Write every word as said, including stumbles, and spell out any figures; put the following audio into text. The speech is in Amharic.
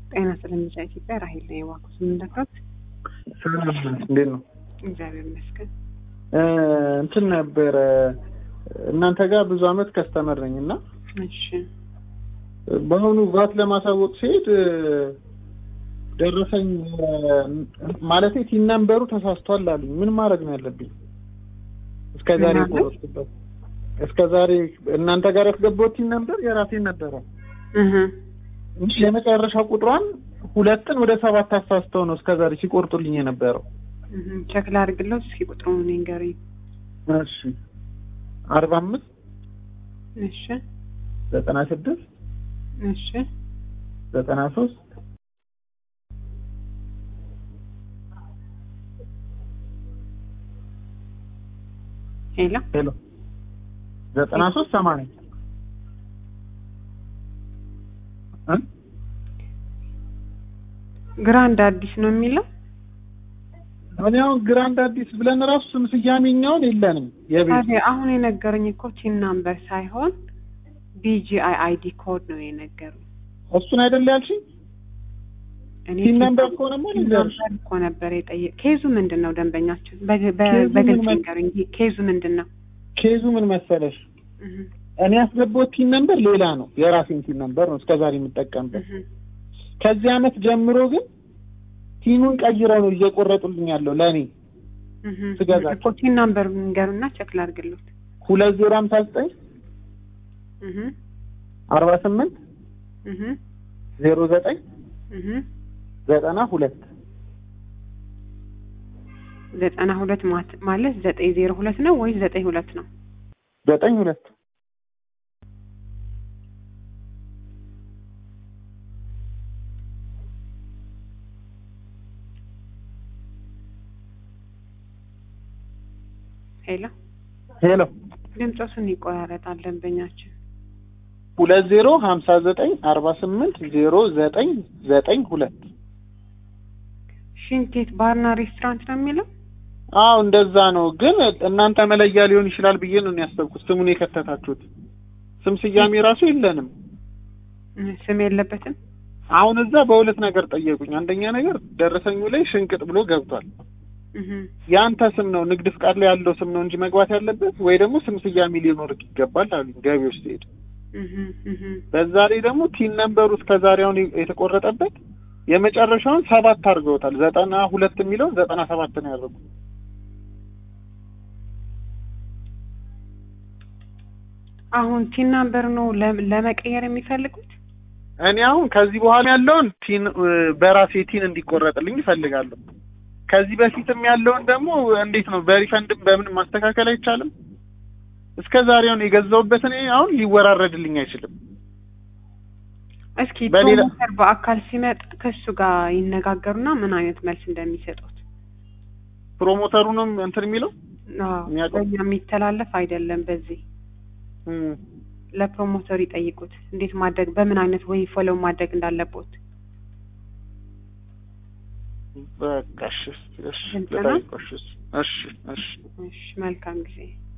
ጤና ስለምቻ ኢትዮጵያ ራሄል ነው የዋኩት ምንደከት ሰላም እንዴት ነው? እግዚአብሔር ይመስገን። እንትን ነበር እናንተ ጋር ብዙ አመት ከስተመር ነኝና እሺ በአሁኑ ቫት ለማሳወቅ ሲሄድ ደረሰኝ ማለት ቲን ነምበሩ ተሳስቷል አሉኝ። ምን ማድረግ ነው ያለብኝ? እስከዛሬ ቆርጥበት እስከዛሬ እናንተ ጋር ያስገባሁት ቲን ነምበር የራሴን ነበር እህ እንጂ የመጨረሻው ቁጥሯን ሁለትን ወደ ሰባት አሳስተው ነው እስከዛሬ ሲቆርጡልኝ የነበረው። እህ ቼክ ላድርግልዎት እስኪ ቁጥሩን ንገሪኝ። እሺ አርባ አምስት እሺ ዘጠና ስድስት እሺ ዘጠና ሶስት ሄሎ ሄሎ ዘጠና ሶስት ሰማንያ እ ግራንድ አዲስ ነው የሚለው አሁን ግራንድ አዲስ ብለን ራሱ ስም ስያሜኛውን የለንም። የቤት ታዲያ አሁን የነገረኝ እኮ ቲን ናምበር ሳይሆን ቢጂአይ አይዲ ኮድ ነው የነገሩኝ። እሱን አይደል ያልሽኝ? እኔ ቲን ነምበር እኮ ነው ማለት እኮ ነበር የጠየቅ። ኬዙ ምንድነው? ደንበኛችን በግልጽ ንገሩኝ። ኬዙ ምንድነው? ኬዙ ምን መሰለሽ? እኔ ያስገባሁት ቲን ነምበር ሌላ ነው። የራሴን ቲን ነምበር ነው እስከዛሬ የምጠቀምበት። ከዚህ አመት ጀምሮ ግን ቲኑን ቀይረው ነው እየቆረጡልኝ ያለው ለኔ እህ ስገዛ እኮ ቲን ነምበር ንገሩና ቼክ ላድርግልዎት። ሁለት ዜሮ አምሳ ዘጠኝ እህ አርባ ስምንት እህ ዜሮ ዘጠኝ እህ ዘጠና ሁለት ዘጠና ሁለት ማለት ዘጠኝ ዜሮ ሁለት ነው ወይስ ዘጠኝ ሁለት ነው? ዘጠኝ ሁለት ሄሎ ሄሎ ድምጽዎን ይቆራረጣል ደንበኛችን። ሁለት ዜሮ ሀምሳ ዘጠኝ አርባ ስምንት ዜሮ ዘጠኝ ዘጠኝ ሁለት ሽንቴት ባርና ሬስቶራንት ነው የሚለው? አዎ እንደዛ ነው። ግን እናንተ መለያ ሊሆን ይችላል ብዬ ነው ያሰብኩት። ስሙን የከተታችሁት ስም ስያሜ ራሱ የለንም። ስም የለበትም። አሁን እዛ በሁለት ነገር ጠየቁኝ። አንደኛ ነገር ደረሰኙ ላይ ሽንቅጥ ብሎ ገብቷል። እህ ያንተ ስም ነው ንግድ ፍቃድ ላይ ያለው ስም ነው እንጂ መግባት ያለበት ወይ ደግሞ ስም ስያሜ ሊኖር ይገባል አሉኝ ገቢዎች ሲሄድ። እህ እህ በዛ ላይ ደግሞ ቲን ነምበሩ እስከዛሬውን የተቆረጠበት የመጨረሻውን ሰባት አድርገውታል። ዘጠና ሁለት የሚለው ዘጠና ሰባት ነው ያደረጉት። አሁን ቲን ነምበር ነው ለመቀየር የሚፈልጉት? እኔ አሁን ከዚህ በኋላ ያለውን ቲን በራሴ ቲን እንዲቆረጥልኝ እፈልጋለሁ። ከዚህ በፊትም ያለውን ደግሞ እንዴት ነው በሪፈንድም በምን ማስተካከል አይቻልም? እስከዛሬውን የገዛውበት እኔ አሁን ሊወራረድልኝ አይችልም። እስኪ ፕሮሞተር በአካል ሲመጣ ከሱ ጋር ይነጋገሩና ምን አይነት መልስ እንደሚሰጡት። ፕሮሞተሩንም እንትን የሚለው አዎ የሚተላለፍ አይደለም። በዚህ ለፕሮሞተር ይጠይቁት እንዴት ማድረግ በምን አይነት ወይ ፎሎ ማድረግ እንዳለበት። በቃ እሺ እሺ እሺ እሺ እሺ መልካም ጊዜ